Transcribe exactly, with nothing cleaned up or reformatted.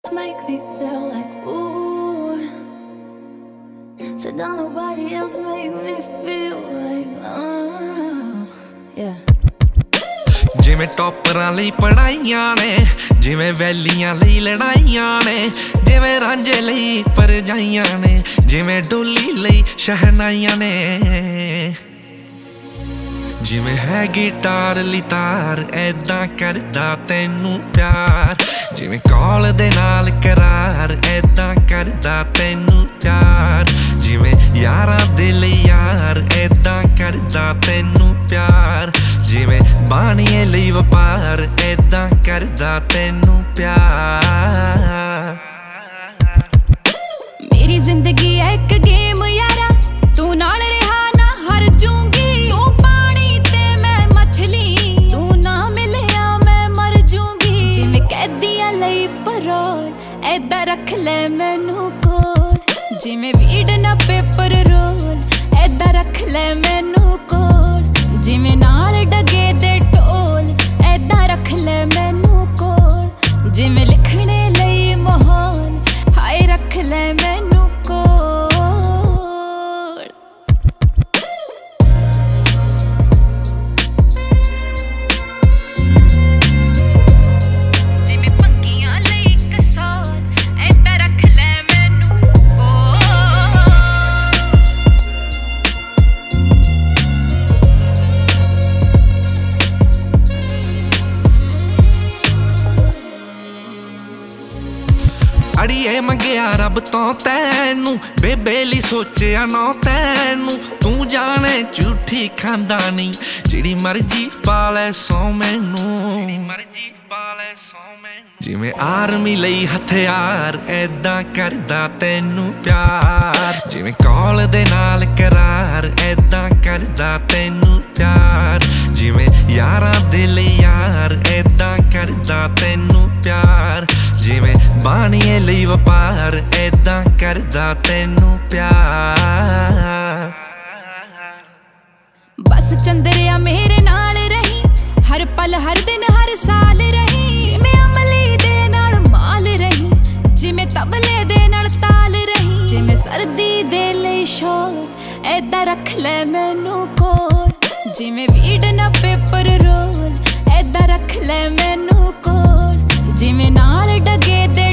make me feel like ooh. So don't nobody else make me feel like uh, yeah. ਜਿਵੇਂ ਟੌਪਰਾਂ ਲਈ ਪੜਾਈਆਂ ਨੇ, ਜਿਵੇਂ ਵੈਲੀਆਂ ਲਈ ਲੜਾਈਆਂ ਨੇ, ਜਿਵੇਂ ਰਾਂਝੇ ਲਈ ਪਰਜਾਈਆਂ ਨੇ, ਜਿਵੇਂ ਡੋਲੀ ਲਈ ਸ਼ਹਿਨਾਈਆਂ ਨੇ। ਜਿਵੇਂ ਹੈ ਗਿਟਾਰ ਲਈ ਤਾਰ, ਐਦਾਂ ਕਰਦਾ ਤੈਨੂੰ ਪਿਆਰ। ਜਿਵੇਂ ਕੌਲ ਦੇ ਨਾਲ ਕਰਾਰ, ਐਦਾਂ ਕਰਦਾ ਤੈਨੂੰ ਪਿਆਰ। ਜਿਵੇਂ ਯਾਰਾਂ ਦੇ ਲਈ ਯਾਰ, ਐਦਾਂ ਕਰਦਾ ਤੈਨੂੰ ਪਿਆਰ। ਜਿਵੇਂ ਬਾਣੀਏ ਲਈ ਵਪਾਰ, ਐਦਾਂ ਕਰਦਾ ਤੈਨੂੰ ਪਿਆਰ। ਮੇਰੀ ਜ਼ਿੰਦਗੀ ਐ ਇੱਕ ਗੇਮ ਯਾਰਾ, ਤੂੰ ਨਾਲ ਰਿਹਾ ਨਾ ਹਾਰ ਜੂੰਗੀ। ਤੂੰ ਪਾਣੀ ਤੇ ਮੈਂ ਮਛਲੀ, ਤੂੰ ਨਾ ਮਿਲਿਆ ਮੈਂ ਮਰ ਜੂੰਗੀ। ਜਿਵੇਂ ਕੈਦੀਆਂ ਲਈ ਪਰੋਲ, ਐਦਾਂ ਰੱਖ ਲੈ ਮੈਨੂੰ ਕੋਲ। ਜਿਵੇਂ ਵੀਡ ਨਾ ਪੇਪਰ ਰੋਲ, ਐਦਾਂ ਰੱਖ ਲੈ ਮੈਨੂੰ ਕੋਲ। ਜਿਵੇਂ ਨਾਲ ਡਗੇ ਦੇ ਢੋਲ, ਐਦਾਂ ਰੱਖ ਲੈ ਮੈਨੂੰ ਕੋਲ। ਜਿਵੇਂ ਲਿਖਣੇ ਲਈ ਮਾਹੌਲ, ਹਾਏ ਰੱਖ ਲੈ ਮੈਨੂੰ ਕੋਲ। ਜਿਵੇਂ ਪੱਕੀਆਂ ਲਈ ਇੱਕ ਸੌਲ, ਐਦਾਂ ਰੱਖ ਲੈ ਮੈਨੂੰ ਕੋਲ। ਅੜੀਏ ਮੰਗਿਆ ਰੱਬ ਤੋਂ ਤੈਨੂੰ, ਬੇਬੇ ਲਈ ਸੋਚਿਆ ਨਾ ਤੈਨੂੰ। ਤੂੰ ਜਾਣੇ ਝੂਠੀ ਖਾਂਦਾ ਨਹੀਂ, ਜਿਹੜੀ ਮਰਜੀ ਪਾ ਲੈ ਸੌ ਮੈਨੂੰ। ਜਿਵੇਂ ਆਰਮੀ ਲਈ ਹਥਿਆਰ, ਐਦਾਂ ਕਰਦਾ ਤੈਨੂੰ ਪਿਆਰ। ਜਿਵੇਂ ਕੌਲ ਦੇ ਨਾਲ ਕਰਾਰ, ਐਦਾਂ ਕਰਦਾ ਤੈਨੂੰ ਪਿਆਰ। ਜਿਵੇਂ ਯਾਰਾਂ ਦੇ ਲਈ ਯਾਰ, ਐਦਾਂ ਕਰਦਾ ਤੈਨੂੰ ਪਿਆਰ। ਜਿਵੇਂ ਬਾਣੀਏ ਲਈ ਵਪਾਰ, ਐਦਾਂ ਕਰਦਾ ਤੈਨੂੰ ਪਿਆਰ। ਬਸ ਚੰਦਰਿਆ ਮੇਰੇ ਨਾਲ ਰਹੀ, ਹਰ ਪਲ ਹਰ ਦਿਨ ਹਰ ਸਾਲ ਰਹੀ। ਜਿਵੇਂ ਅਮਲੀ ਦੇ ਨਾਲ ਮਾਲ ਰਹੀ, ਜਿਵੇਂ ਤਬਲੇ ਦੇ ਨਾਲ ਤਾਲ ਰਹੀ। ਜਿਵੇਂ ਸਰਦੀ ਦੇ ਲਈ ਸ਼ੋਰ, ਐਦਾਂ ਰੱਖ ਲੈ ਮੈਨੂੰ ਕੋਲ। ਜਿਵੇਂ ਵੀਡ ਨਾ ਪੇਪਰ ਰੋਲ, ਐਦਾਂ ਰੱਖ ਲੈ ਮੈਨੂੰ ਕੋਲ। ਜਿਵੇਂ ਨਾਲ ਡਗੇ ਦੇ